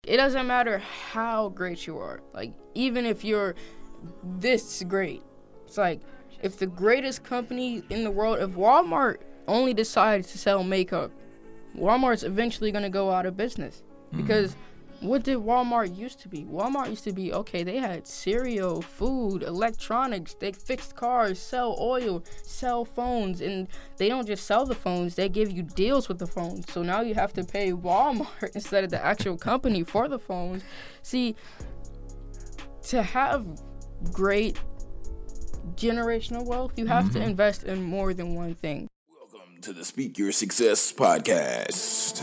it doesn't matter how great you are. Like, even if you're this great, it's like, if the greatest company in the world, if Walmart only decides to sell makeup, Walmart's eventually going to go out of business. Because what did Walmart used to be? Walmart used to be, okay, they had cereal, food, electronics, they fixed cars, sell oil, sell phones, and they don't just sell the phones, they give you deals with the phones. So now you have to pay Walmart instead of the actual company for the phones. See, to have great generational wealth, you have to invest in more than one thing. Welcome to the Speak Your Success podcast.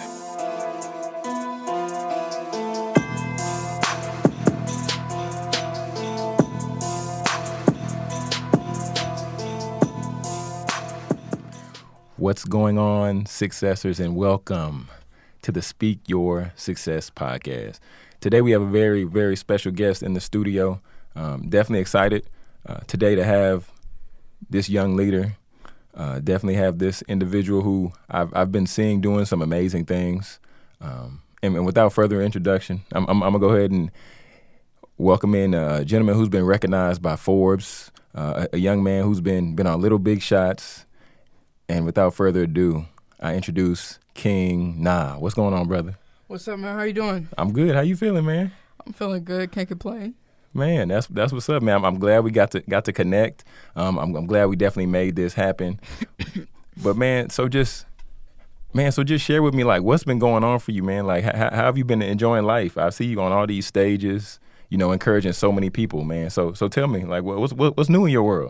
What's going on, successors, and welcome to the Speak Your Success podcast. Today we have a very, very special guest in the studio. Definitely excited today to have this young leader. Definitely have this individual who I've been seeing doing some amazing things. And without further introduction, I'm going to go ahead and welcome in a gentleman who's been recognized by Forbes, a young man who's been on Little Big Shots. And without further ado, I introduce King Nah. What's going on, brother? What's up, man? How you doing? I'm good. How you feeling, man? I'm feeling good. Can't complain. Man, that's what's up, man. I'm glad we got to connect. I'm glad we definitely made this happen. But man, so just share with me, like, what's been going on for you, man? Like, how have you been enjoying life? I see you on all these stages, you know, encouraging so many people, man. So tell me, like, what's new in your world?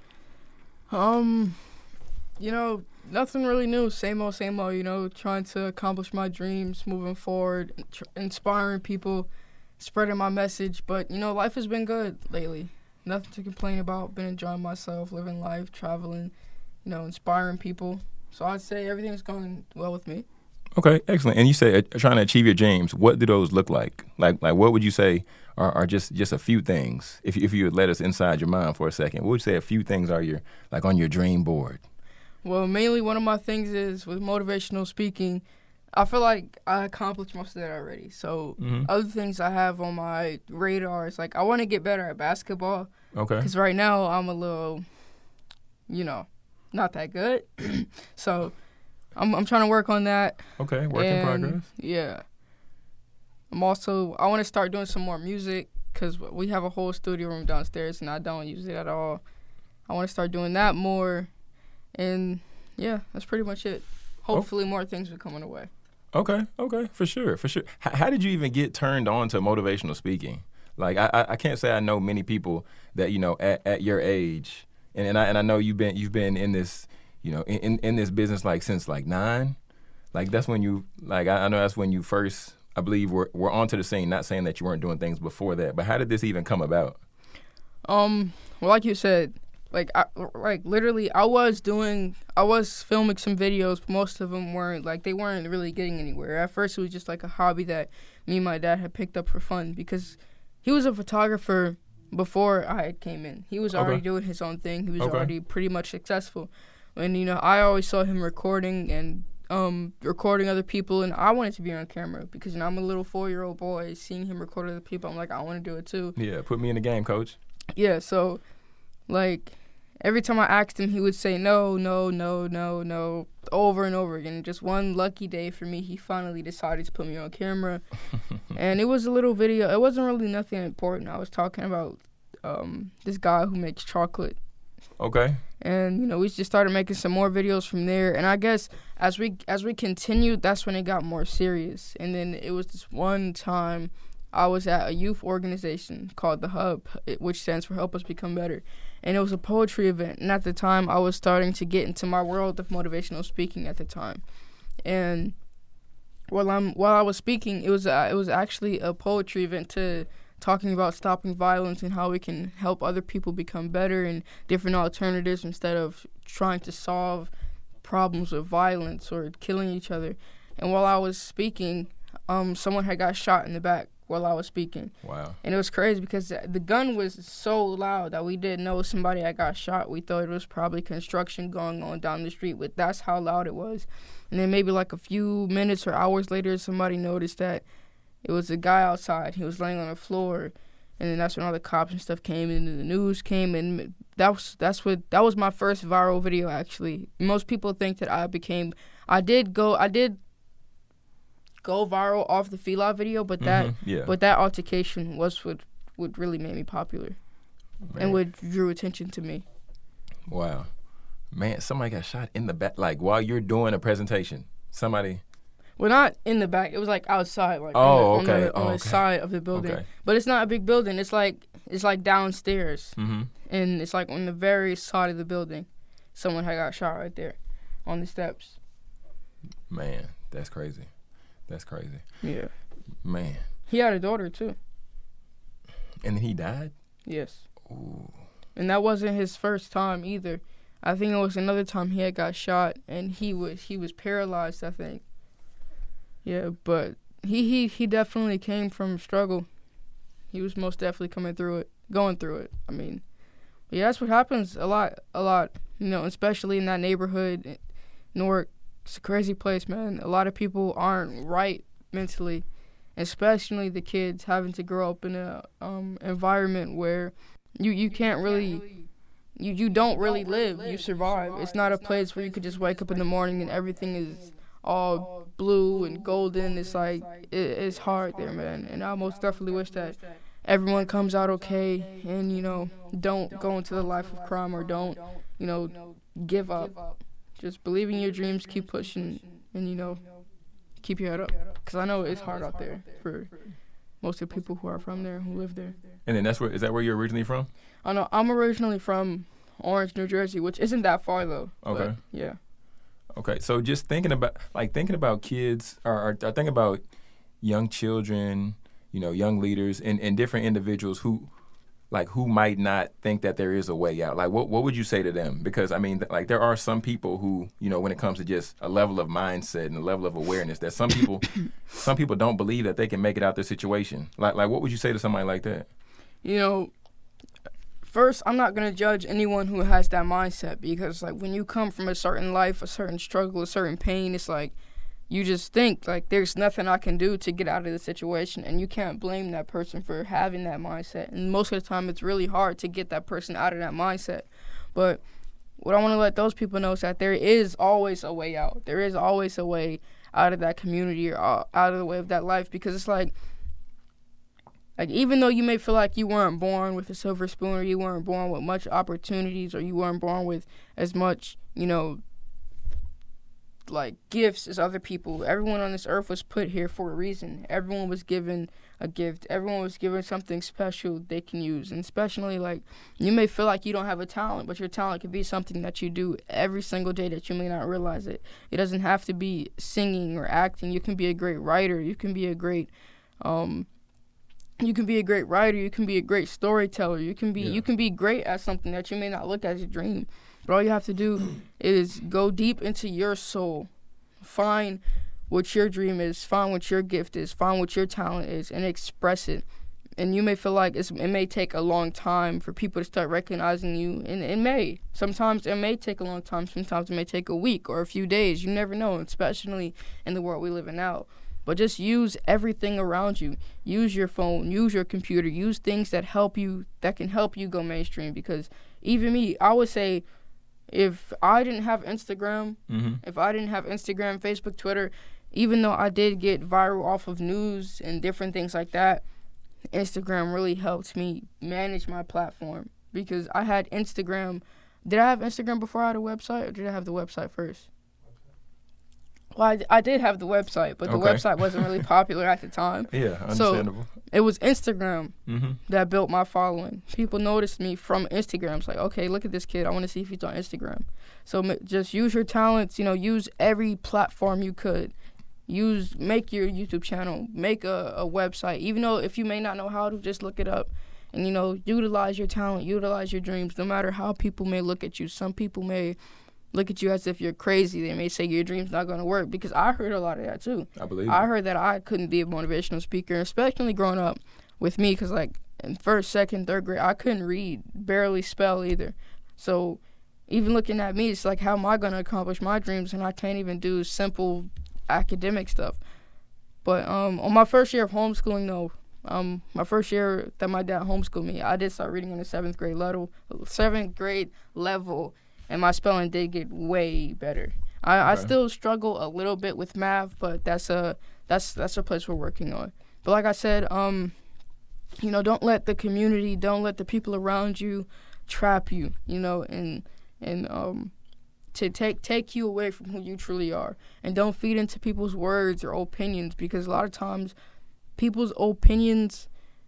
You know, nothing really new. Same old, you know, trying to accomplish my dreams, moving forward, inspiring people, spreading my message. But, you know, life has been good lately. Nothing to complain about. Been enjoying myself, living life, traveling, you know, inspiring people. So I'd say everything's going well with me. Okay, excellent. And you say trying to achieve your dreams. What do those look like? Like what would you say are just a few things? If you would let us inside your mind for a second, what would you say a few things are on your dream board? Well, mainly one of my things is with motivational speaking, I feel like I accomplished most of that already. So other things I have on my radar is, like, I want to get better at basketball. Okay. Because right now I'm a little, you know, not that good. So I'm trying to work on that. Okay, work in progress. Yeah. I want to start doing some more music because we have a whole studio room downstairs and I don't use it at all. I want to start doing that more. And, yeah, that's pretty much it. Hopefully more things will come on the way. Okay, for sure. How did you even get turned on to motivational speaking? Like, I can't say I know many people that, you know, at your age, and I know you've been in this, you know, in this business, like, since, like, 9. Like, that's when you, like, I know that's when you first, I believe, were onto the scene, not saying that you weren't doing things before that, but how did this even come about? Well, like you said, I was filming some videos, but most of them they weren't really getting anywhere. At first, it was just like a hobby that me and my dad had picked up for fun because he was a photographer before I came in. He was already doing his own thing. He was already pretty much successful. And, you know, I always saw him recording and recording other people, and I wanted to be on camera because, you know, I'm a little 4-year-old boy. Seeing him record other people, I'm like, I want to do it too. Yeah, put me in the game, coach. Yeah, so, like, every time I asked him, he would say no, over and over again. Just one lucky day for me, he finally decided to put me on camera. And it was a little video. It wasn't really nothing important. I was talking about this guy who makes chocolate. Okay. And, you know, we just started making some more videos from there. And I guess as we continued, that's when it got more serious. And then it was this one time I was at a youth organization called The Hub, which stands for Help Us Become Better. And it was a poetry event. And at the time, I was starting to get into my world of motivational speaking at the time. And while I was speaking, it was actually a poetry event talking about stopping violence and how we can help other people become better and different alternatives instead of trying to solve problems with violence or killing each other. And while I was speaking, someone had got shot in the back while I was speaking. Wow. And it was crazy because the gun was so loud that we didn't know somebody had got shot. We thought it was probably construction going on down the street, but that's how loud it was. And then maybe like a few minutes or hours later, somebody noticed that It was a guy outside. He was laying on the floor, and then that's when all the cops and stuff came, and the news came, and that was my first viral video, actually. Most people think that I did go viral off the Fila video, but that altercation was what really made me popular. Man. And what drew attention to me. Wow. Man, somebody got shot in the back, like while you're doing a presentation. Somebody. Well, not in the back. It was like outside, like on the side of the building. Okay. But it's not a big building. It's like downstairs, and it's like on the very side of the building. Someone had got shot right there, on the steps. Man, that's crazy. That's crazy. Yeah. Man. He had a daughter too. And then he died? Yes. Ooh. And that wasn't his first time either. I think it was another time he had got shot, and he was paralyzed, I think. Yeah, but he definitely came from struggle. He was most definitely going through it. I mean, yeah, that's what happens a lot. You know, especially in that neighborhood, Newark. It's a crazy place, man. A lot of people aren't right mentally, especially the kids having to grow up in a environment where you can't really, you don't really live. You survive. It's not a place where you could just wake up in the morning and everything is all blue and golden. It's like it's hard there, man. And I most definitely wish that everyone comes out okay and, you know, don't go into the life of crime or don't, you know, give up. Just believe in your dreams, keep pushing, and, you know, keep your head up. Because I know it's hard out there for most of the people who are from there, who live there. And then is that where you're originally from? I know. I'm originally from Orange, New Jersey, which isn't that far, though. Okay. But, yeah. Okay, so just thinking about kids, or thinking about young children, you know, young leaders, and different individuals who might not think that there is a way out. Like, what would you say to them? Because, I mean, like, there are some people who, you know, when it comes to just a level of mindset and a level of awareness, that some people don't believe that they can make it out their situation. Like, what would you say to somebody like that? You know, first, I'm not going to judge anyone who has that mindset, because, like, when you come from a certain life, a certain struggle, a certain pain, it's like you just think, like, there's nothing I can do to get out of the situation, and you can't blame that person for having that mindset. And most of the time, it's really hard to get that person out of that mindset. But what I want to let those people know is that there is always a way out. There is always a way out of that community or out of the way of that life, because it's like even though you may feel like you weren't born with a silver spoon, or you weren't born with much opportunities, or you weren't born with as much, you know, like gifts as other people, everyone on this earth was put here for a reason. Everyone was given a gift. Everyone was given something special they can use. And especially, like, you may feel like you don't have a talent, but your talent could be something that you do every single day that you may not realize it. It doesn't have to be singing or acting. You can be a great writer. You can be a great you can be a great writer. You can be a great storyteller. You can be great at something that you may not look as a dream. But all you have to do is go deep into your soul, find what your dream is, find what your gift is, find what your talent is, and express it. And you may feel like it may take a long time for people to start recognizing you, and it may. Sometimes it may take a long time. Sometimes it may take a week or a few days. You never know, especially in the world we live in now. But just use everything around you. Use your phone, use your computer, use things that can help you go mainstream. Because even me, I would say, if I didn't have Instagram, Facebook, Twitter, even though I did get viral off of news and different things like that, Instagram really helped me manage my platform. Because I had Instagram. Did I have Instagram before I had a website, or did I have the website first? Well, I did have the website, but the website wasn't really popular at the time. Yeah, understandable. So it was Instagram that built my following. People noticed me from Instagram. It's like, okay, look at this kid. I want to see if he's on Instagram. So just use your talents. You know, use every platform you could. Make your YouTube channel. Make a website. Even though if you may not know how to, just look it up. And, you know, utilize your talent. Utilize your dreams. No matter how people may look at you. Some people may look at you as if you're crazy. They may say your dream's not going to work, because I heard a lot of that too. I heard that I couldn't be a motivational speaker, especially growing up with me, because, like, in first, second, third grade, I couldn't read, barely spell either. So even looking at me, it's like, how am I going to accomplish my dreams, and I can't even do simple academic stuff? But on my first year of homeschooling, though, my first year that my dad homeschooled me, I did start reading in the seventh grade level, and my spelling did get way better. I still struggle a little bit with math, but that's a place we're working on. But like I said, don't let the community, don't let the people around you trap you, and to take you away from who you truly are. And don't feed into people's words or opinions, because a lot of times people's opinions,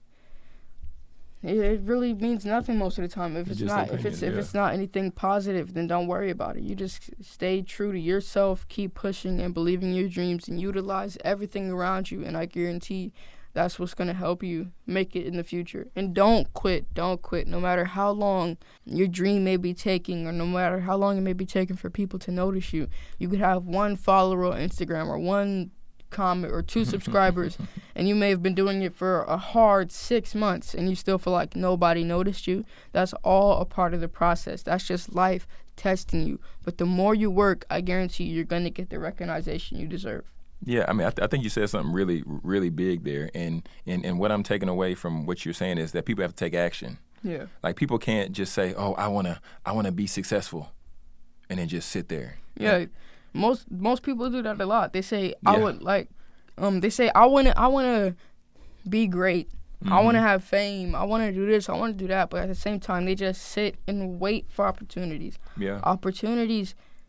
it really means nothing most of the time. If it's not anything positive, then don't worry about it. You just stay true to yourself, keep pushing and believing your dreams, and utilize everything around you, and I guarantee that's what's going to help you make it in the future. And don't quit. No matter how long your dream may be taking, or no matter how long it may be taking for people to notice you. You could have 1 follower on Instagram, or 1 comment, or 2 subscribers, and you may have been doing it for a hard 6 months, and you still feel like nobody noticed you. That's all a part of the process. That's just life testing you. But the more you work, I guarantee you're going to get the recognition you deserve. Yeah, I mean, I think you said something really, really big there, and what I'm taking away from what you're saying is that people have to take action. Yeah. Like, people can't just say, "Oh, I wanna be successful," and then just sit there. Yeah, most people do that a lot. They say, "I would like," they say, "I wanna be great. Mm-hmm. I wanna have fame. I wanna do this. I wanna do that." But at the same time, they just sit and wait for opportunities. Yeah. Opportunities,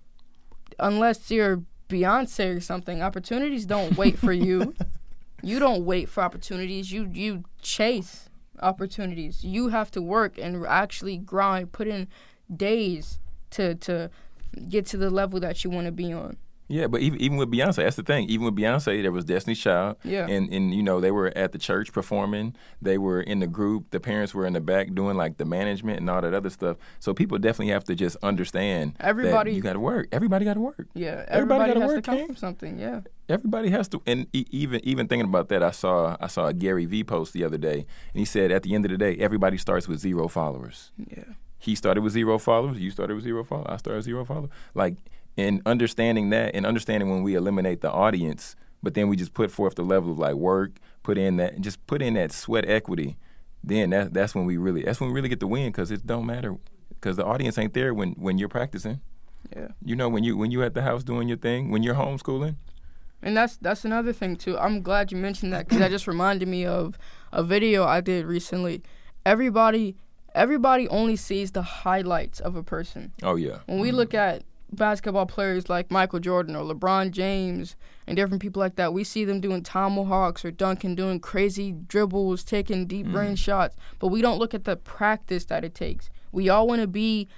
unless you're Beyonce or something, opportunities don't wait for you. You don't wait for opportunities. You chase opportunities. You have to work and actually grind, put in days to get to the level that you want to be on. Yeah, but even with Beyonce, that's the thing. Even with Beyonce, there was Destiny's Child. Yeah. And they were at the church performing. They were in the group. The parents were in the back doing, like, the management and all that other stuff. So people definitely have to just understand that you got to work. Everybody got to work. Yeah, everybody got to has work, to come from something, yeah. Everybody has to. And even thinking about that, I saw a Gary Vee post the other day, and he said, at the end of the day, everybody starts with 0 followers. Yeah. He started with 0 followers. You started with 0 followers. I started with 0 followers. Like, and understanding that, and understanding when we eliminate the audience, but then we just put forth the level of, like, work, put in that sweat equity, then that's when we really get the win, because it don't matter, because the audience ain't there when you're practicing. Yeah. When you at the house doing your thing, when you're homeschooling. And that's another thing too. I'm glad you mentioned that, because that just reminded me of a video I did recently. Everybody only sees the highlights of a person. Oh yeah. When we look at basketball players like Michael Jordan or LeBron James and different people like that, we see them doing tomahawks or dunking, doing crazy dribbles, taking deep range shots, but we don't look at the practice that it takes. We all want to be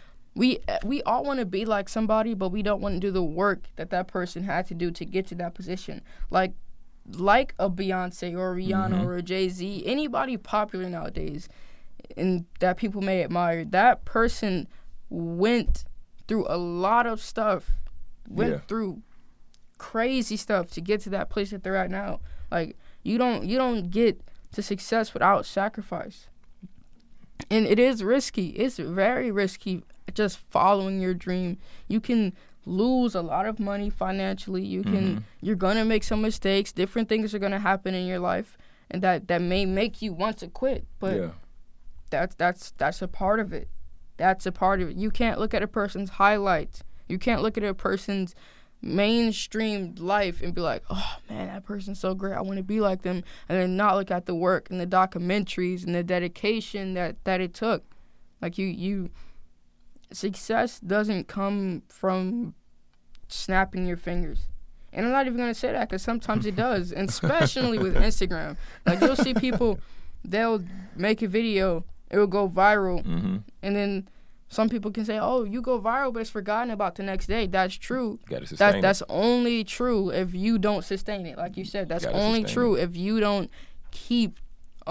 like somebody, but we don't want to do the work that person had to do to get to that position. Like a Beyonce or a Rihanna or a Jay-Z, anybody popular nowadays and that people may admire, that person went through a lot of stuff, through crazy stuff to get to that place that they're at now. Like, you don't get to success without sacrifice. And it is risky. It's very risky just following your dream. You can lose a lot of money financially. You're gonna make some mistakes. Different things are gonna happen in your life, and that may make you want to quit. But that's a part of it. That's a part of it. You can't look at a person's highlights. You can't look at a person's mainstream life and be like, "Oh man, that person's so great, I want to be like them," and then not look at the work and the documentaries and the dedication that it took. Like, you success doesn't come from snapping your fingers. And I'm not even going to say that, because sometimes it does, and especially with Instagram. Like, you'll see people, they'll make a video, it will go viral, and then some people can say, "Oh, you go viral, but it's forgotten about the next day." That's true. Gotta sustain it. That's only true if you don't sustain it. Like you said, that's only true if you don't keep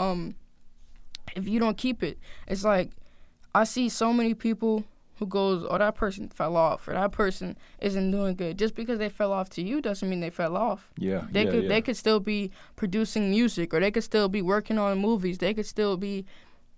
it. It's like, I see so many people who goes, "Oh, that person fell off," or "that person isn't doing good." Just because they fell off to you doesn't mean they fell off. They could still be producing music, or they could still be working on movies. They could still be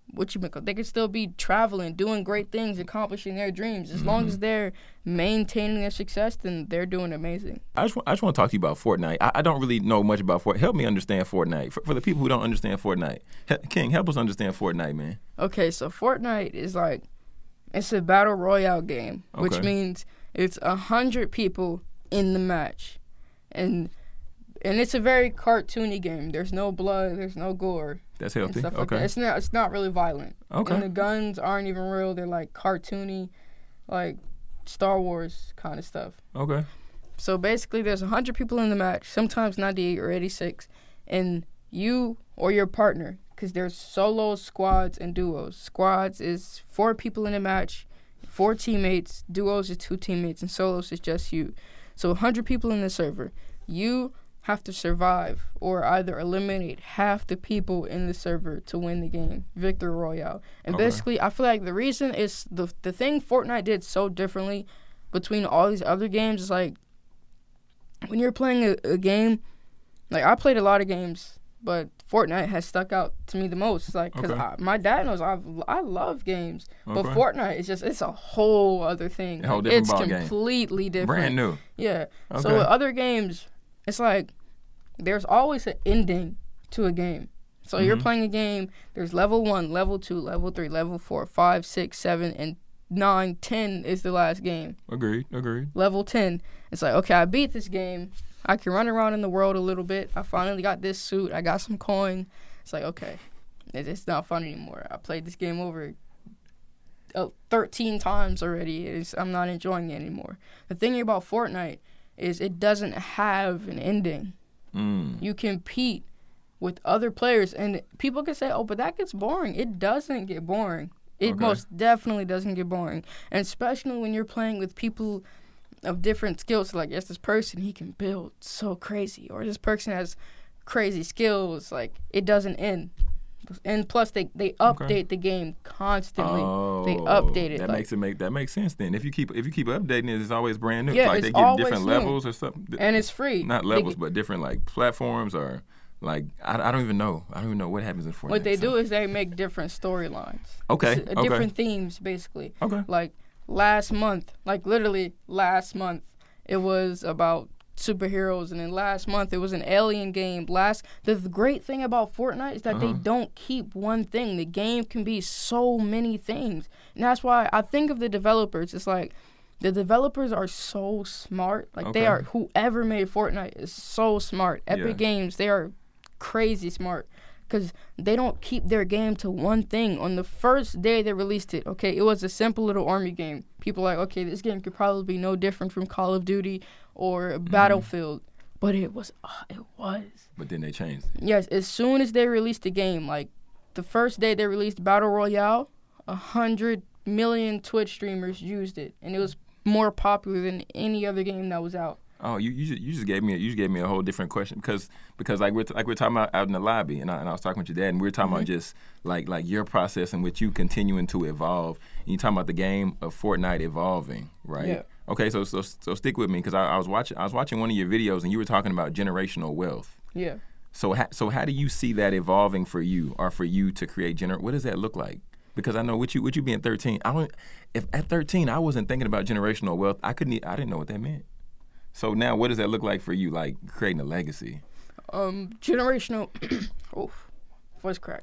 they could still be traveling, doing great things, accomplishing their dreams. As long as they're maintaining their success, then they're doing amazing. I just want to talk to you about Fortnite. I don't really know much about Fortnite. Help me understand Fortnite. For the people who don't understand Fortnite, King, help us understand Fortnite, man. Okay, so Fortnite is like, it's a battle royale game, which means it's 100 people in the match, and it's a very cartoony game. There's no blood, there's no gore. That's healthy. Stuff Okay. Like that. It's not really violent. Okay. And the guns aren't even real. They're like cartoony, like Star Wars kind of stuff. Okay. So basically, there's 100 people in the match, sometimes 98 or 86, and you or your partner, because there's solos, squads, and duos. Squads is 4 people in a match, 4 teammates. Duos is 2 teammates, and solos is just you. So 100 people in the server. You have to survive or either eliminate half the people in the server to win the game. Victory Royale. And basically, I feel like the reason is the thing Fortnite did so differently between all these other games is like, when you're playing a game, like I played a lot of games, but Fortnite has stuck out to me the most. Like, because my dad knows I love games, but Fortnite is it's a whole other thing. A whole different it's ball completely game. Different. Brand new. Yeah. Okay. So with other games, it's like there's always an ending to a game. So you're playing a game, there's level 1, level 2, level 3, level 4, 5, 6, 7, and 9, 10 is the last game. Agreed. Level 10, it's like, okay, I beat this game. I can run around in the world a little bit. I finally got this suit. I got some coin. It's like, okay, it's not fun anymore. I played this game over 13 times already. I'm not enjoying it anymore. The thing about Fortnite is it doesn't have an ending. You compete with other players, and people can say, oh, but that gets boring. It doesn't get boring. It most definitely doesn't get boring, and especially when you're playing with people of different skills. Like, yes, this person, he can build so crazy, or this person has crazy skills. Like, it doesn't end. And plus, they update the game constantly. They update it. That makes sense then. If you keep updating it, it's always brand new. Yeah, like it's they give different new. levels or something. And it's free. Not levels, but different like platforms or like I don't even know. I don't even know what happens in Fortnite. What they do is they make different storylines. Different themes, basically. Okay. Like literally last month, it was about superheroes, and then last month it was an alien game. The great thing about Fortnite is that they don't keep one thing. The game can be so many things, and that's why I think of the developers. It's like the developers are so smart. Like they are, whoever made Fortnite is so smart. Epic Games, they are crazy smart, because they don't keep their game to one thing. On the first day they released it, okay, it was a simple little army game. People are like, okay, this game could probably be no different from Call of Duty or Battlefield. But it was. But then they changed it. Yes, as soon as they released the game, like the first day they released Battle Royale, 100 million Twitch streamers used it, and it was more popular than any other game that was out. Oh, you just gave me a whole different question because like we're talking about out in the lobby, and I was talking with your dad, and we were talking about just like your process in which you continuing to evolve, and you talking about the game of Fortnite evolving, right? Yeah. Okay, so stick with me, because I was watching one of your videos, and you were talking about generational wealth. Yeah. So how do you see that evolving for you, or for you to create what does that look like? Because I know with you being 13, if at 13 I wasn't thinking about generational wealth, I didn't know what that meant. So now, what does that look like for you, like creating a legacy? Generational, voice crack.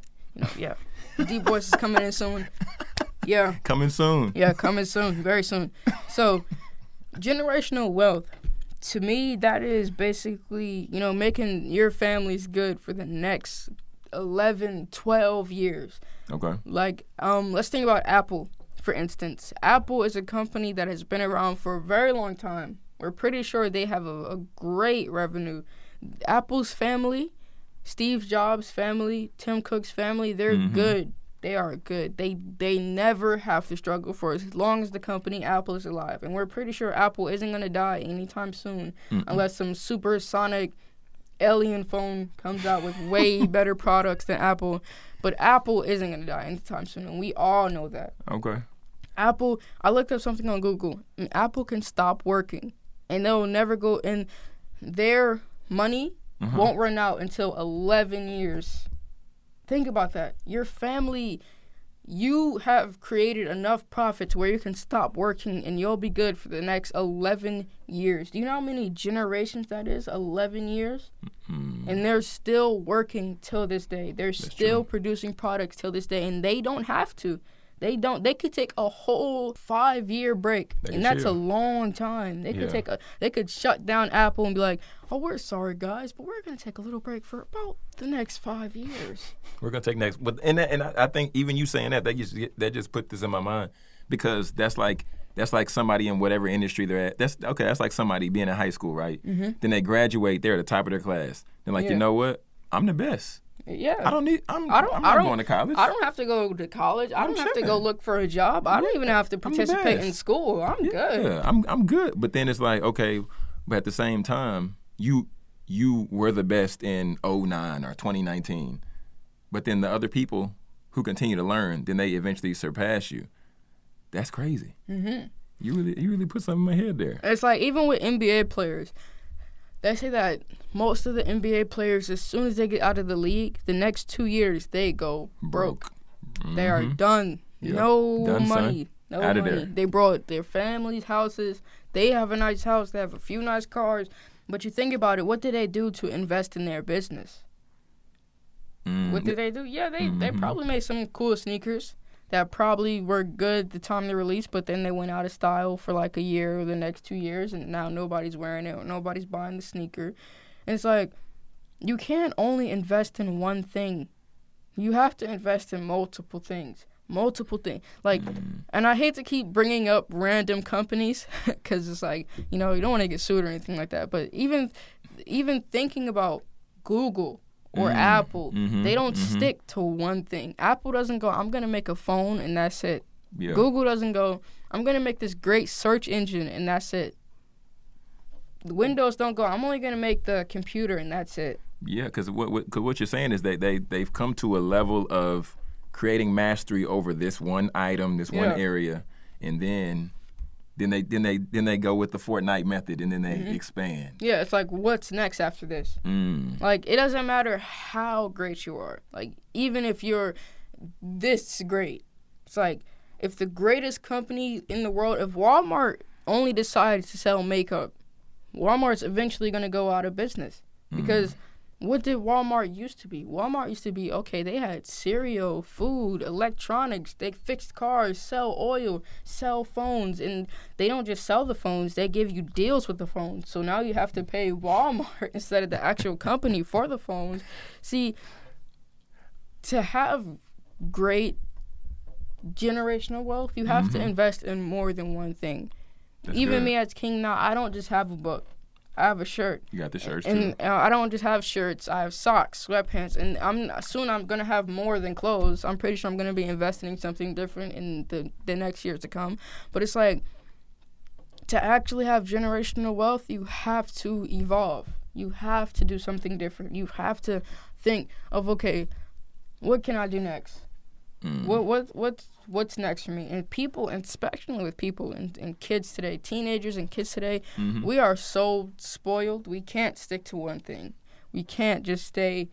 Deep voice is coming in soon. Yeah. Coming soon. Yeah, coming soon, very soon. So, generational wealth, to me, that is basically, making your families good for the next 11, 12 years. Okay. Like, let's think about Apple, for instance. Apple is a company that has been around for a very long time. We're pretty sure they have a great revenue. Apple's family, Steve Jobs' family, Tim Cook's family, they're good. They are good. They never have to struggle for as long as the company Apple is alive. And we're pretty sure Apple isn't going to die anytime soon unless some supersonic alien phone comes out with way better products than Apple. But Apple isn't going to die anytime soon, and we all know that. Okay. Apple, I looked up something on Google, and Apple can stop working, and they'll never go, and their money won't run out until 11 years. Think about that. Your family, you have created enough profit to where you can stop working and you'll be good for the next 11 years. Do you know how many generations that is? 11 years? Mm-hmm. And they're still working till this day. They're still producing products till this day, and they don't have to. They could take a whole 5-year break, and that's a long time. They could shut down Apple and be like, "Oh, we're sorry, guys, but we're gonna take a little break for about the next 5 years." We're gonna take next, but and I think even you saying that just put this in my mind, because that's like somebody in whatever industry they're at. That's like somebody being in high school, right? Mm-hmm. Then they graduate, they're at the top of their class. They're like, you know what? I'm the best. Yeah. I'm not going to college. I don't have to go to college. I don't have to go look for a job. I don't even have to participate in school. I'm good. Yeah, I'm good. But then it's like, okay, but at the same time, you were the best in 2009 or 2019. But then the other people who continue to learn, then they eventually surpass you. That's crazy. Mm-hmm. You really put something in my head there. It's like even with NBA players, they say that most of the NBA players, as soon as they get out of the league, the next 2 years they go broke. Mm-hmm. They are done. Yep. No money. No out money. Of there. They brought their families' houses. They have a nice house. They have a few nice cars. But you think about it, what did they do to invest in their business? What did they do? Yeah, they probably made some cool sneakers that probably were good the time they released, but then they went out of style for like a year or the next 2 years, and now nobody's wearing it or nobody's buying the sneaker. And it's like, you can't only invest in one thing. You have to invest in multiple things. Like, and I hate to keep bringing up random companies because it's like, you don't want to get sued or anything like that. But even thinking about Google or Apple, they don't stick to one thing. Apple doesn't go, I'm going to make a phone and that's it. Yeah. Google doesn't go, I'm going to make this great search engine and that's it. Windows don't go, I'm only going to make the computer and that's it. Yeah, because what you're saying is they've come to a level of creating mastery over this one item, this one area, and then they go with the Fortnite method, and then they expand. Yeah, it's like, what's next after this? Like, it doesn't matter how great you are. Like, even if you're this great, it's like, if the greatest company in the world, if Walmart only decides to sell makeup, Walmart's eventually going to go out of business. Because what did Walmart used to be? Walmart used to be, okay, they had cereal, food, electronics, they fixed cars, sell oil, sell phones, and they don't just sell the phones, they give you deals with the phones. So now you have to pay Walmart instead of the actual company for the phones. See, to have great generational wealth, you have to invest in more than one thing. That's Even good. Me as King now, I don't just have a book. I have a shirt. You got the shirts and, too. I don't just have shirts. I have socks, sweatpants, and I'm gonna have more than clothes. I'm pretty sure I'm gonna be investing in something different in the next year to come. But it's like, to actually have generational wealth, you have to evolve. You have to do something different. You have to think of, okay, what can I do next? What's next for me? And people, and especially with people and kids today, teenagers and kids today, we are so spoiled. We can't stick to one thing. We can't just stay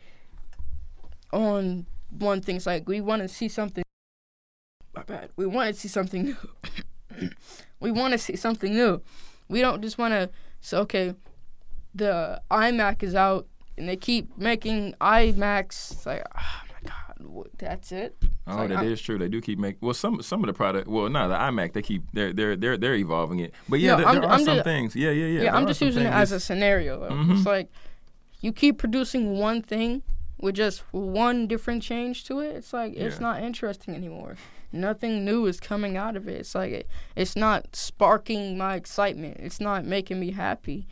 on one thing. It's like, we want to see something. My bad. We want to see something new. We want to see something new. We don't just want to say, okay, the iMac is out, and they keep making iMacs. It's like, that's it. Oh, like, that is true. They do keep making. Well, some of the product. Well, no, the iMac. They're evolving it. But yeah, there are some things. Yeah. Yeah, I'm just using it as a scenario. Though. It's like, you keep producing one thing with just one different change to it. It's like, it's not interesting anymore. Nothing new is coming out of it. It's like, it's not sparking my excitement. It's not making me happy.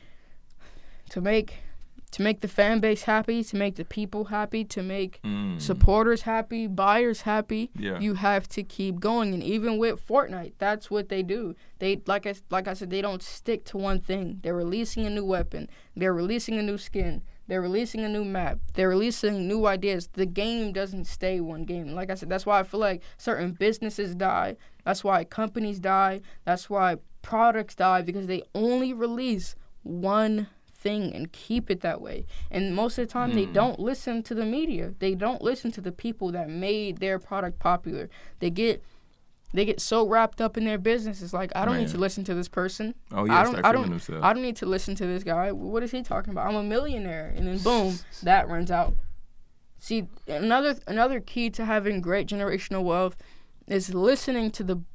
To make the fan base happy, to make the people happy, to make supporters happy, buyers happy, you have to keep going. And even with Fortnite, that's what they do. They, like I said, they don't stick to one thing. They're releasing a new weapon. They're releasing a new skin. They're releasing a new map. They're releasing new ideas. The game doesn't stay one game. Like I said, that's why I feel like certain businesses die. That's why companies die. That's why products die, because they only release one thing and keep it that way. And most of the time, they don't listen to the media. They don't listen to the people that made their product popular. They get so wrapped up in their business. It's like, I don't need to listen to this person. Oh yeah, I don't need to listen to this guy. What is he talking about? I'm a millionaire, and then boom, that runs out. See, another key to having great generational wealth is listening to the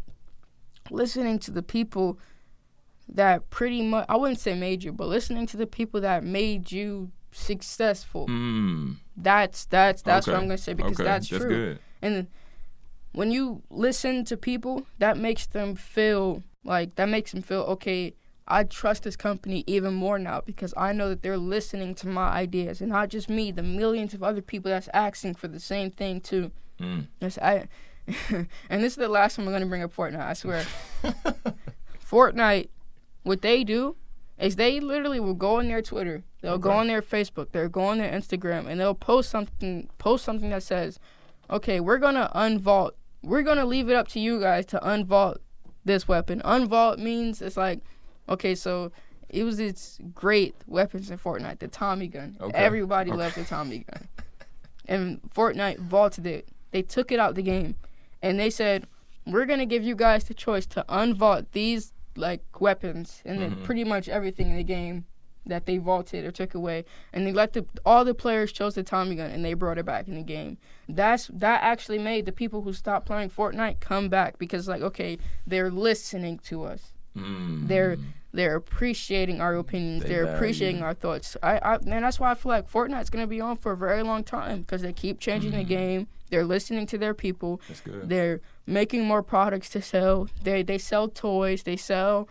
people that pretty much, I wouldn't say made you, but listening to the people that made you successful. That's what I'm gonna say, because that's true. Good. And when you listen to people, that makes them feel okay, I trust this company even more now because I know that they're listening to my ideas, and not just me, the millions of other people that's asking for the same thing too. And this is the last time I'm going to bring up Fortnite, I swear. Fortnite, what they do is they literally will go on their Twitter, they'll go on their Facebook, they'll go on their Instagram, and they'll post something that says, okay, we're going to unvault. We're going to leave it up to you guys to unvault this weapon. Unvault means it's like, okay, so it was its great weapons in Fortnite, the Tommy gun. Everybody loves the Tommy gun. And Fortnite vaulted it. They took it out the game. And they said, we're going to give you guys the choice to unvault these like weapons and then pretty much everything in the game that they vaulted or took away, and they let all the players chose the Tommy gun and they brought it back in the game. That actually made the people who stopped playing Fortnite come back, because like, okay, they're listening to us. They're appreciating our opinions. They're appreciating our thoughts. And that's why I feel like Fortnite's gonna be on for a very long time, because they keep changing the game. They're listening to their people. That's good. They're making more products to sell. They sell toys. They sell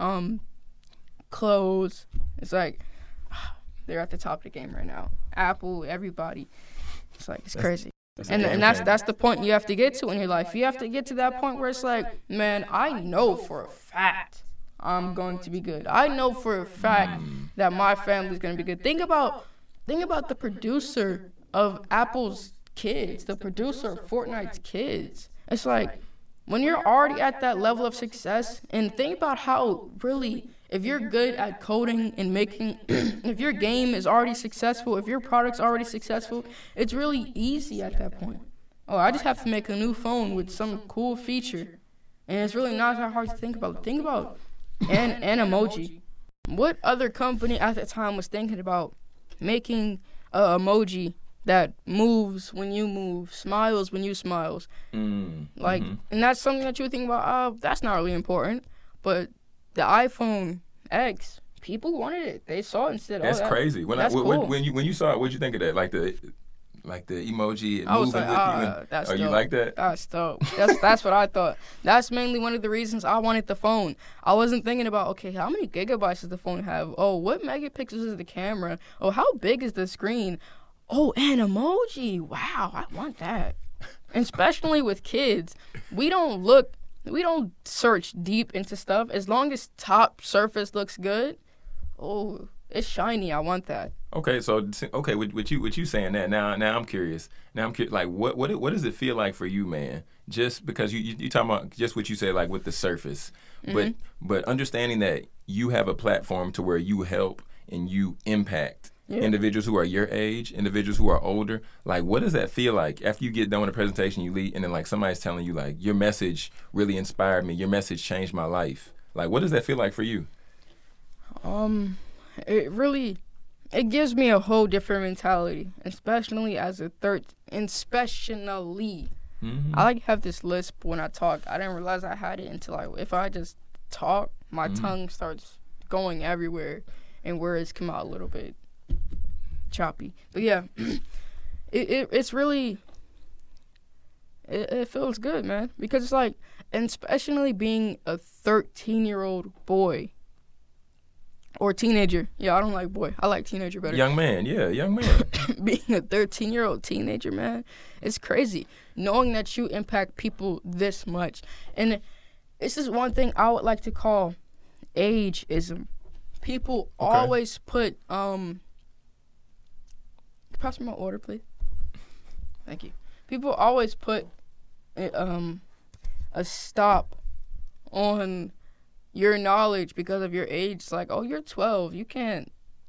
clothes. It's like they're at the top of the game right now. Apple, everybody. It's like it's crazy. That's the point you have to get to in your life. You have to get to that point where it's like, man, I know for a fact I'm going to be good. I know for a fact that my family's going to be good. Think about the producer of Apple's kids, the producer of Fortnite's kids. It's like, when you're already at that level of success, and think about how really, if you're good at coding and making, if your game is already successful, if your product's already successful, it's really easy at that point. Oh, I just have to make a new phone with some cool feature. And it's really not that hard to think about. Think about Animoji. What other company at the time was thinking about making an emoji that moves when you move, smiles when you smiles? And that's something that you would think about, oh, that's not really important. But the iPhone X, people wanted it. They saw it and said, that's crazy. Cool. When you saw it, what'd you think of that? Like the emoji moving with you? That's dope. You like that? That's dope. That's what I thought. That's mainly one of the reasons I wanted the phone. I wasn't thinking about, okay, how many gigabytes does the phone have? Oh, what megapixels is the camera? Oh, how big is the screen? Oh, Animoji. Wow, I want that. And especially with kids, we don't search deep into stuff. As long as top surface looks good, oh, it's shiny. I want that. Okay, so with you saying that, now I'm curious. Like what does it feel like for you, man? Just because you talking about just what you said, like with the surface, but understanding that you have a platform to where you help and you impact individuals who are your age, individuals who are older. Like, what does that feel like after you get done with a presentation, you leave, and then like somebody's telling you like, your message really inspired me, your message changed my life. Like, what does that feel like for you? It gives me a whole different mentality, especially as a I like have this lisp when I talk. I didn't realize I had it until if I just talk, my tongue starts going everywhere, and words come out a little bit choppy. But yeah, it's really, it feels good, man, because it's like, and especially being a 13-year-old boy or teenager. Yeah, I don't like boy. I like teenager better. Young man. Being a 13-year-old teenager, man, it's crazy. Knowing that you impact people this much. And this is one thing I would like to call ageism. People always put, pass me my order, please. Thank you. People always put a stop on your knowledge because of your age. It's like, oh, you're 12. You can't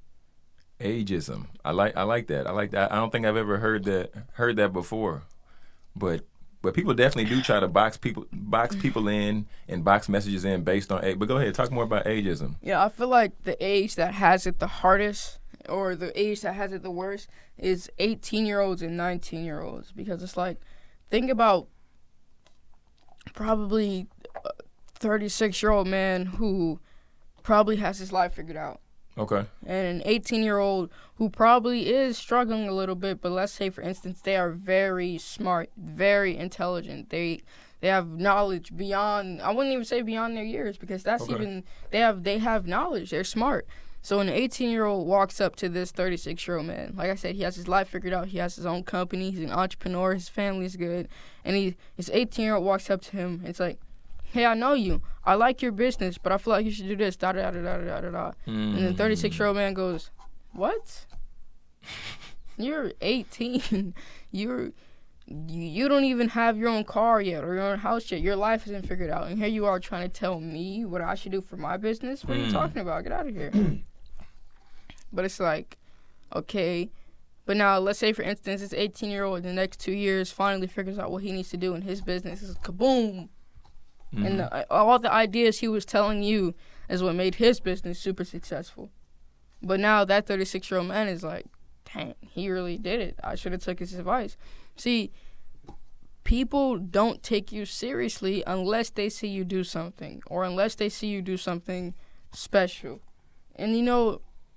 Ageism. I like that. I like that. I don't think I've ever heard that before. But people definitely do try to box people in and box messages in based on age. But go ahead, talk more about ageism. Yeah, I feel like the age that has it the hardest, or the age that has it the worst, is 18-year-olds and 19-year-olds. Because it's like, think about probably a 36-year-old man who probably has his life figured out. Okay. And an 18-year-old who probably is struggling a little bit, but let's say, for instance, they are very smart, very intelligent. They have knowledge beyond, I wouldn't even say beyond their years, because that's even, they have knowledge. They're smart. So an 18-year-old walks up to this 36-year-old man. Like I said, he has his life figured out. He has his own company. He's an entrepreneur. His family's good. And his 18-year-old walks up to him. It's like, hey, I know you. I like your business, but I feel like you should do this, da-da-da-da-da-da-da. And then 36-year-old man goes, what? You're 18. You don't even have your own car yet or your own house yet. Your life isn't figured out. And here you are trying to tell me what I should do for my business? What are you talking about? Get out of here. But it's like, okay. But now, let's say, for instance, this 18-year-old in the next 2 years finally figures out what he needs to do in his business. It's kaboom. And all the ideas he was telling you is what made his business super successful. But now that 36-year-old man is like, dang, he really did it. I should have took his advice. See, people don't take you seriously unless they see you do something, or unless they see you do something special. And you know,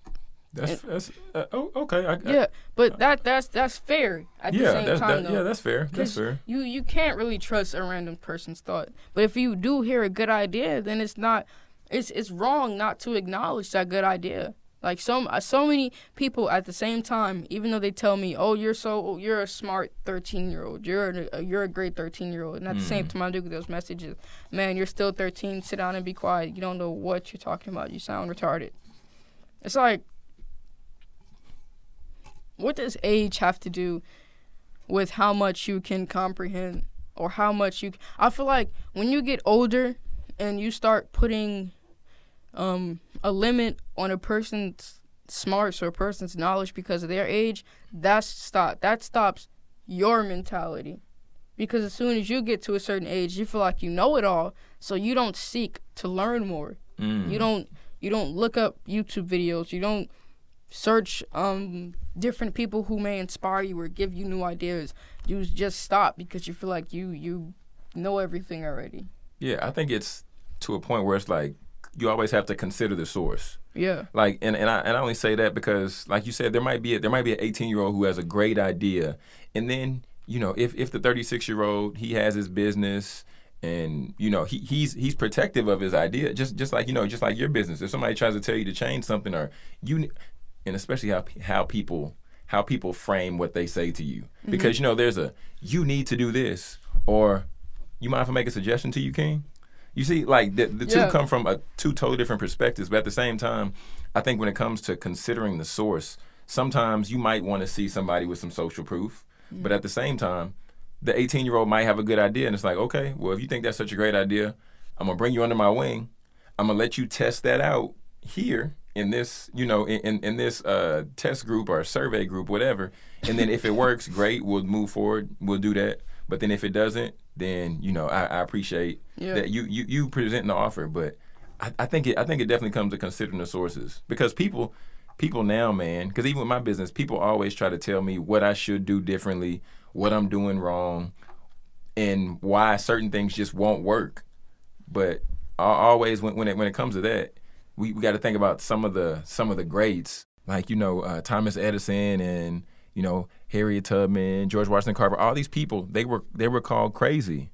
okay. But that's fair at the same time, though. Yeah, that's fair. That's fair. You can't really trust a random person's thought. But if you do hear a good idea, then it's wrong not to acknowledge that good idea. Like so many people at the same time, even though they tell me, "Oh, you're a smart 13-year-old. You're a great 13-year-old," and at the same time I do get those messages, "Man, you're still 13. Sit down and be quiet. You don't know what you're talking about. You sound retarded." It's like, what does age have to do with how much you can comprehend, or how much you? I feel like when you get older and you start putting a limit on a person's smarts or a person's knowledge because of their age, that stops your mentality. Because as soon as you get to a certain age, you feel like you know it all, so you don't seek to learn more. You don't look up YouTube videos. You don't search different people who may inspire you or give you new ideas. You just stop because you feel like you know everything already. Yeah, I think it's to a point where it's like you always have to consider the source. Yeah. Like, and I only say that because, like you said, there might be an 18-year-old who has a great idea, and then, you know, if the 36-year-old, he has his business, and, you know, he's protective of his idea, just like, you know, just like your business. If somebody tries to tell you to change something, or and especially how people frame what they say to you, because, you know, there's you need to do this, or you mind if I make a suggestion to you, King? You see, like, the two come from two totally different perspectives, but at the same time, I think when it comes to considering the source, sometimes you might want to see somebody with some social proof, but at the same time, the 18-year-old might have a good idea, and it's like, okay, well, if you think that's such a great idea, I'm going to bring you under my wing. I'm going to let you test that out here in this, you know, in this test group or survey group, whatever, and then if it works, great, we'll move forward, we'll do that. But then if it doesn't, then, you know, I appreciate that you presenting the offer. But I think it definitely comes to considering the sources, because people now, man, because even with my business, people always try to tell me what I should do differently, what I'm doing wrong, and why certain things just won't work. But always when it comes to that, we got to think about some of the greats, like, you know, Thomas Edison and, you know, Harriet Tubman, George Washington Carver, all these people, they were called crazy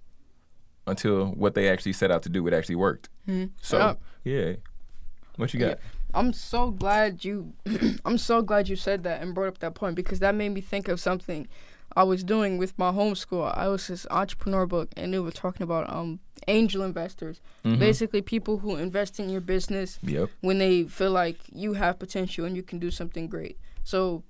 until what they actually set out to do, it actually worked. So, yeah. What you got? Yeah. I'm so glad you said that and brought up that point, because that made me think of something I was doing with my homeschool. I was this entrepreneur book, and it was talking about angel investors, basically people who invest in your business when they feel like you have potential and you can do something great. So,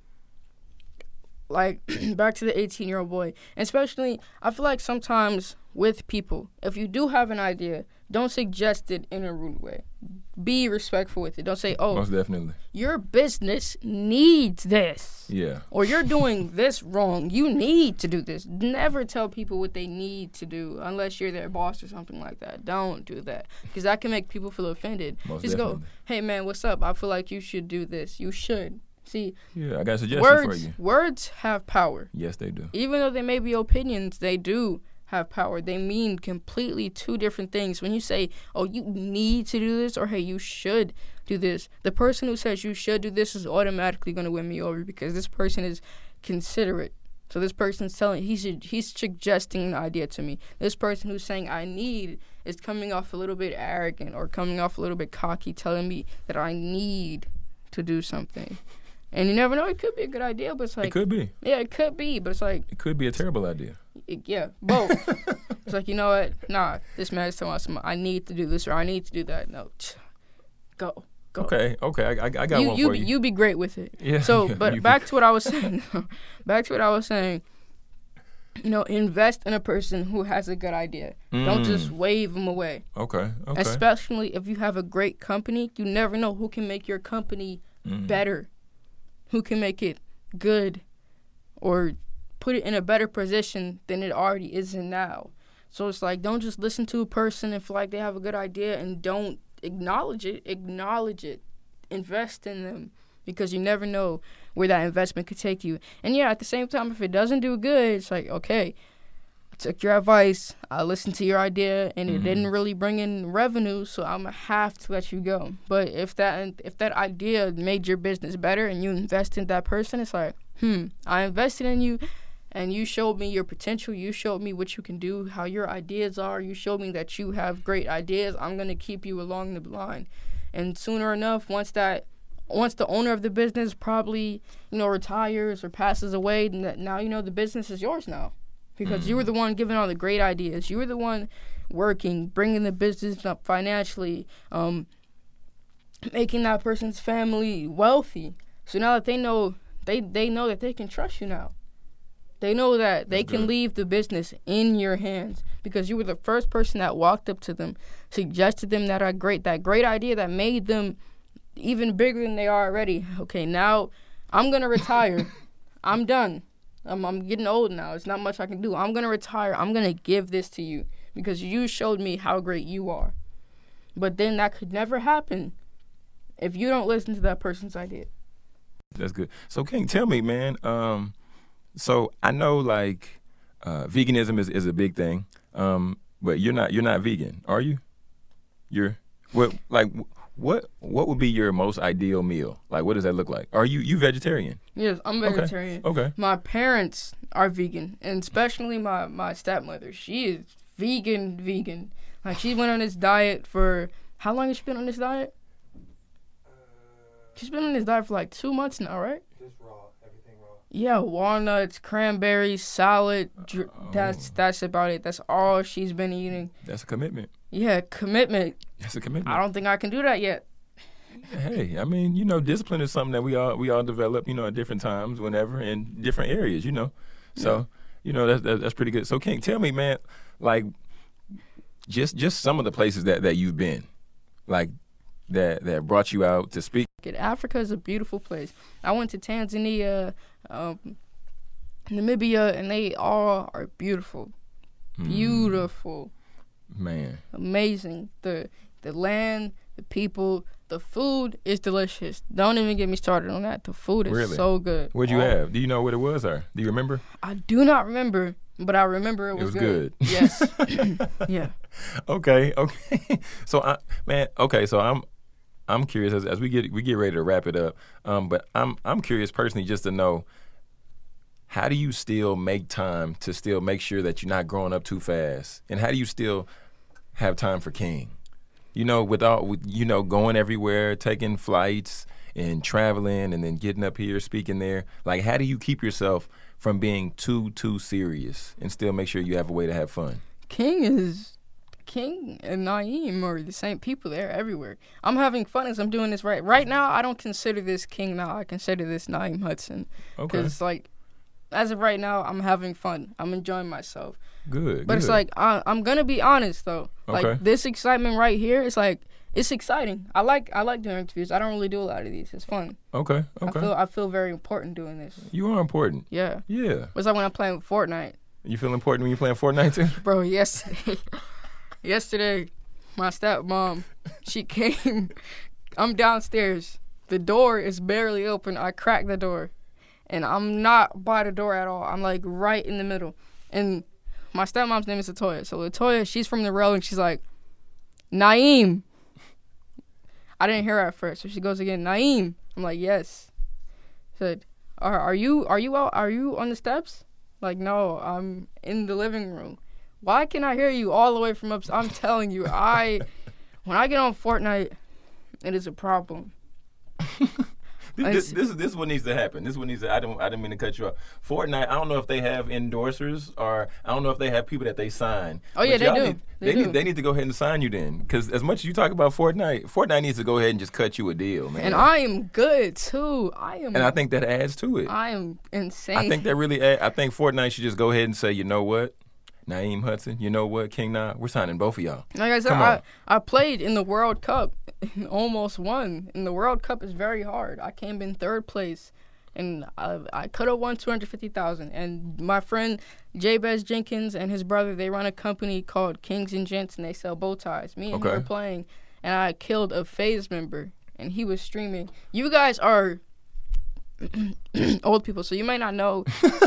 like, back to the 18-year-old boy, and especially, I feel like sometimes with people, if you do have an idea, don't suggest it in a rude way. Be respectful with it. Don't say, oh, most definitely. Your business needs this. Yeah. Or you're doing this wrong. You need to do this. Never tell people what they need to do unless you're their boss or something like that. Don't do that because that can make people feel offended. Most Just definitely. go, hey, man, what's up? I feel like you should do this. You should. See, Yeah, I got a suggestion for you. Words have power. Yes, they do. Even though they may be opinions, they do have power. They mean completely two different things. When you say, oh, you need to do this, or hey, you should do this, the person who says you should do this is automatically going to win me over because this person is considerate. So this person's he's suggesting an idea to me. This person who's saying I need is coming off a little bit arrogant or coming off a little bit cocky, telling me that I need to do something. And you never know, it could be a good idea, but it's like... It could be. Yeah, it could be, but it's like... It could be a terrible idea. Yeah, both. It's like, you know what? Nah, this man is telling us I need to do this or I need to do that. No, go. Okay, I got one for you. You be great with it. Yeah. So, but back to what I was saying. You know, invest in a person who has a good idea. Don't just wave them away. Okay. Especially if you have a great company, you never know who can make your company better. Who can make it good or put it in a better position than it already is in now. So it's like, don't just listen to a person and feel like they have a good idea and don't acknowledge it. Acknowledge it. Invest in them because you never know where that investment could take you. And yeah, at the same time, if it doesn't do good, it's like, okay, I took your advice, I listened to your idea, and it didn't really bring in revenue, so I'm going to have to let you go. But if that idea made your business better and you invest in that person, it's like, I invested in you, and you showed me your potential. You showed me what you can do, how your ideas are. You showed me that you have great ideas. I'm going to keep you along the line. And sooner enough, once the owner of the business probably, retires or passes away, now, the business is yours now. Because you were the one giving all the great ideas. You were the one working, bringing the business up financially, making that person's family wealthy. So now that they know that they can trust you now. They know that they can leave the business in your hands because you were the first person that walked up to them, suggested them that great idea that made them even bigger than they are already. Okay, now I'm going to retire. I'm done. I'm getting old now. There's not much I can do. I'm going to retire. I'm going to give this to you because you showed me how great you are. But then that could never happen if you don't listen to that person's idea. That's good. So, King, tell me, man, so I know, veganism is a big thing, but you're not vegan, are you? What would be your most ideal meal? Like, what does that look like? Are you vegetarian? Yes, I'm vegetarian. Okay. My parents are vegan, and especially my stepmother. She is vegan. Like, she went on this diet for... How long has she been on this diet? She's been on this diet for like 2 months now, right? Just raw. Everything raw. Yeah, walnuts, cranberries, salad. That's about it. That's all she's been eating. That's a commitment. Yeah, commitment. That's a commitment. I don't think I can do that yet. Hey, I mean, discipline is something that we all develop, at different times, whenever, in different areas, So, that's pretty good. So, King, tell me, man, like, just some of the places that you've been, like, that brought you out to speak. Africa is a beautiful place. I went to Tanzania, Namibia, and they all are beautiful. Beautiful. Man. Amazing. The land, the people, the food is delicious. Don't even get me started on that. The food is so good. What'd you have? Do you know what it was, or do you remember? I do not remember, but I remember it was good. Yes. Yeah. Okay. So, I'm curious as we get ready to wrap it up. But I'm curious personally just to know, how do you still make time to still make sure that you're not growing up too fast, and how do you still have time for King? Going everywhere, taking flights and traveling, and then getting up here speaking there. Like, how do you keep yourself from being too serious and still make sure you have a way to have fun? King and Naeem are the same people. They're everywhere. I'm having fun as I'm doing this right now. I don't consider this King now. I consider this Naeem Hudson. Okay. Because, as of right now, I'm having fun. I'm enjoying myself. Good. But it's like I'm gonna be honest though. Okay. Like this excitement right here, it's exciting. I like doing interviews. I don't really do a lot of these. It's fun. Okay. I feel very important doing this. You are important. Yeah. Yeah. It's like when I'm playing Fortnite. You feel important when you're playing Fortnite too? Bro, yesterday, my stepmom, she came. I'm downstairs. The door is barely open. I cracked the door. And I'm not by the door at all. I'm like right in the middle. And my stepmom's name is Latoya. So Latoya, she's from the railing. She's like, Naeem. I didn't hear her at first. So she goes again, Naeem. I'm like, yes. She said, are you out? Are you on the steps? Like, no, I'm in the living room. Why can I hear you all the way from upstairs? I'm telling you, when I get on Fortnite, it is a problem. This is what needs to happen. This is what needs to. I didn't mean to cut you off. Fortnite. I don't know if they have endorsers or I don't know if they have people that they sign. Oh yeah, they do. They need to go ahead and sign you then, because as much as you talk about Fortnite needs to go ahead and just cut you a deal, man. And I am good too. And I think that adds to it. I am insane. I think that really. I think Fortnite should just go ahead and say, you know what, Naeem Hudson, you know what, King Na, we're signing both of y'all. Like I said, I played in the World Cup and almost won. And the World Cup is very hard. I came in third place, and I could have won $250,000. And my friend Jabez Jenkins and his brother, they run a company called Kings and Gents, and they sell bow ties. Me and him were playing, and I killed a FaZe member, and he was streaming. You guys are old people, so you might not know.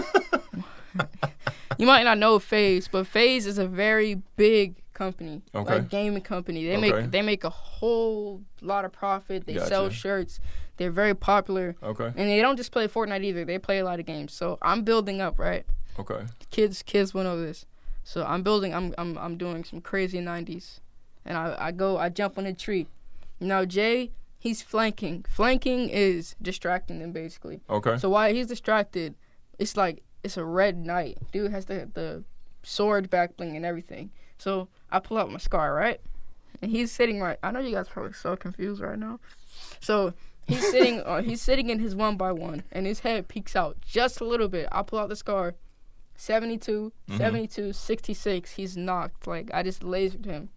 You might not know FaZe, but FaZe is a very big company, like gaming company. They make a whole lot of profit. They sell shirts. They're very popular. Okay. And they don't just play Fortnite either. They play a lot of games. So I'm building up, right? Okay. Kids will know this. So I'm building. I'm doing some crazy 90s, and I jump on a tree. Now Jay, he's flanking. Flanking is distracting them basically. Okay. So while he's distracted, it's like. It's a red knight. Dude has the sword back bling and everything. So I pull out my scar, right? And he's sitting right. I know you guys are probably so confused right now. So he's sitting. He's sitting in his 1x1, and his head peeks out just a little bit. I pull out the scar. 72, 66. He's knocked. Like I just lasered him.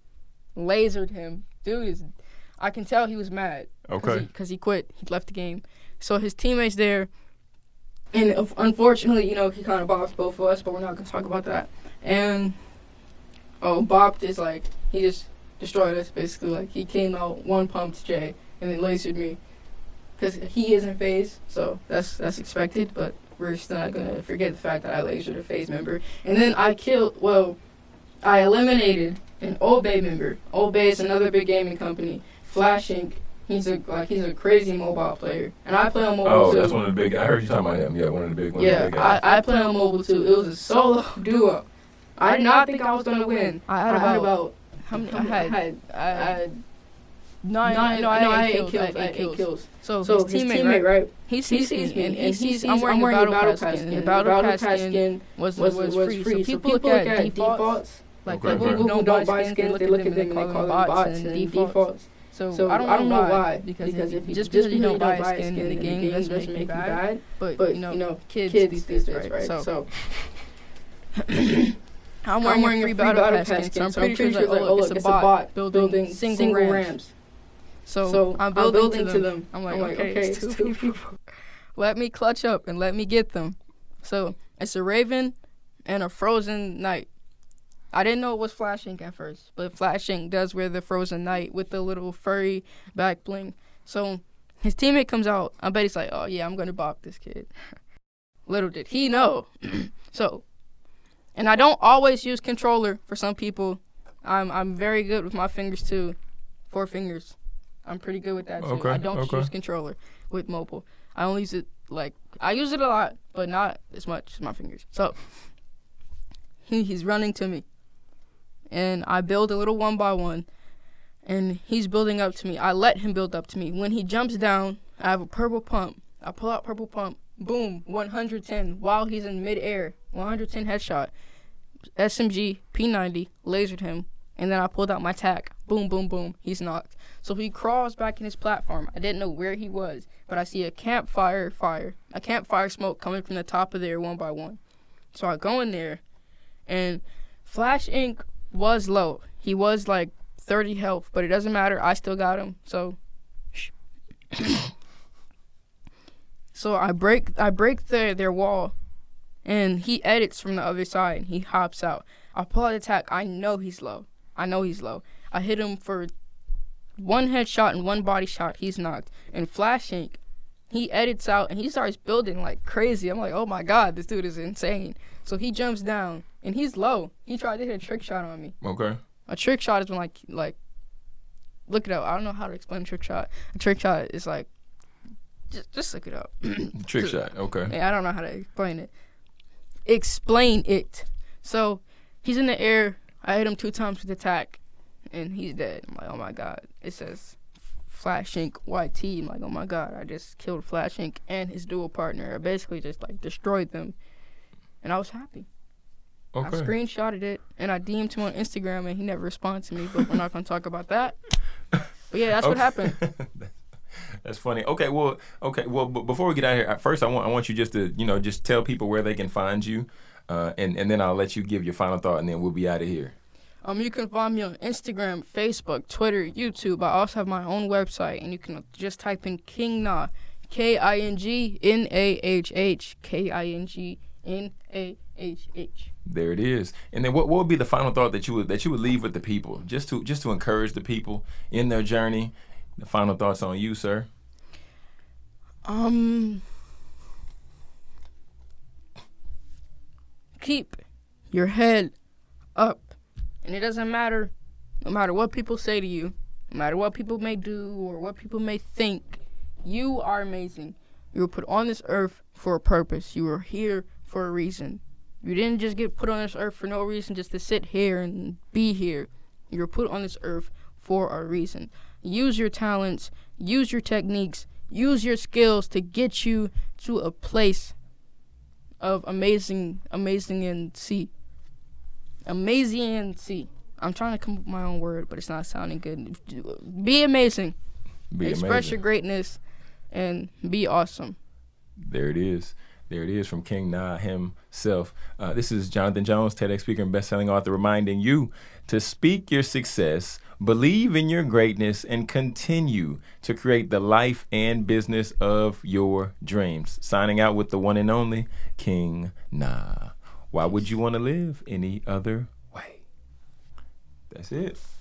Dude I can tell he was mad. Okay. Because he quit. He left the game. So his teammates there. And unfortunately, he kind of bopped both of us, but we're not going to talk about that. And, bopped is like, he just destroyed us, basically. Like, he came out, one-pumped Jay, and then lasered me. Because he isn't FaZe, so that's expected, but we're still not going to forget the fact that I lasered a FaZe member. And then I eliminated an Old Bay member. Old Bay is another big gaming company. Flash Inc. He's a crazy mobile player, and I play on mobile too. Oh, that's one of the big. I heard you talking about him. Yeah, one of the big ones. Yeah, I play on mobile too. It was a solo duo. I did not think I was gonna win. I had about how many? I had 9. No, I had 8 kills. So his teammate, right? He sees me, and he sees I'm wearing a battle pass skin. The battle pass skin was free. So people look at defaults. Like people who don't buy skins, they look at them and they call them bots and defaults. So I don't know why. Because if just because you don't buy a skin in the game doesn't make you bad. But kids do this, right? So I'm wearing a free battle pass skin. So I'm pretty sure it's a bot building single rams. So I'm building to them. I'm like, okay, it's 2 people. Let me clutch up and let me get them. So it's a Raven and a Frozen Knight. I didn't know it was Flash Inc. at first, but Flash Inc. does wear the Frozen Knight with the little furry back bling. So his teammate comes out. I bet he's like, oh, yeah, I'm going to bop this kid. Little did he know. And I don't always use controller for some people. I'm very good with my fingers, too. 4 fingers. I'm pretty good with that, too. I don't use controller with mobile. I only use it, I use it a lot, but not as much as my fingers. So he's running to me. And I build a little 1x1, and he's building up to me. I let him build up to me. When he jumps down, I have a purple pump. I pull out purple pump. Boom, 110 while he's in midair. 110 headshot. SMG, P90, lasered him, and then I pulled out my tack. boom, boom, boom. He's knocked. So he crawls back in his platform. I didn't know where he was, but I see a campfire smoke coming from the top of there one by one. So I go in there, and Flash Inc. was low. He was like 30 health, but it doesn't matter. I still got him. So, so I break their wall, and he edits from the other side. He hops out. I pull out the attack. I know he's low. I hit him for one headshot and one body shot. He's knocked. And Flash Inc., he edits out, and he starts building like crazy. I'm like, oh, my God, this dude is insane. So he jumps down, and he's low. He tried to hit a trick shot on me. Okay. A trick shot is when, like, look it up. I don't know how to explain a trick shot. A trick shot is like, just look it up. Trick shot, okay. Yeah, I don't know how to explain it. Explain it. So he's in the air. I hit him 2 times with attack, and he's dead. I'm like, oh, my God. It says Flash Inc. YT. I'm like, oh, my God. I just killed Flash Inc. and his dual partner. I basically just, like, destroyed them, and I was happy. Okay. I screenshotted it, and I DM'd him on Instagram, and he never responded to me, but we're not going to talk about that. But, yeah, that's what happened. That's funny. Okay, well, but before we get out of here, first I want you just to, just tell people where they can find you, and then I'll let you give your final thought, and then we'll be out of here. You can find me on Instagram, Facebook, Twitter, YouTube. I also have my own website, and you can just type in King Nah, KINGNAHH, KINGNAHH. There it is. And then what would be the final thought that you would leave with the people, just to encourage the people in their journey? The final thoughts on you, sir. Keep your head up. And it doesn't matter, no matter what people say to you, no matter what people may do or what people may think, you are amazing. You were put on this earth for a purpose. You were here for a reason. You didn't just get put on this earth for no reason just to sit here and be here. You were put on this earth for a reason. Use your talents, use your techniques, use your skills to get you to a place of amazing and see. I'm trying to come up with my own word, but it's not sounding good. Be amazing. Express your greatness and be awesome. There it is. There it is from King Nah himself. This is Jonathan Jones, TEDx speaker and best-selling author, reminding you to speak your success, believe in your greatness, and continue to create the life and business of your dreams. Signing out with the one and only King Nah. Why would you want to live any other way? That's it.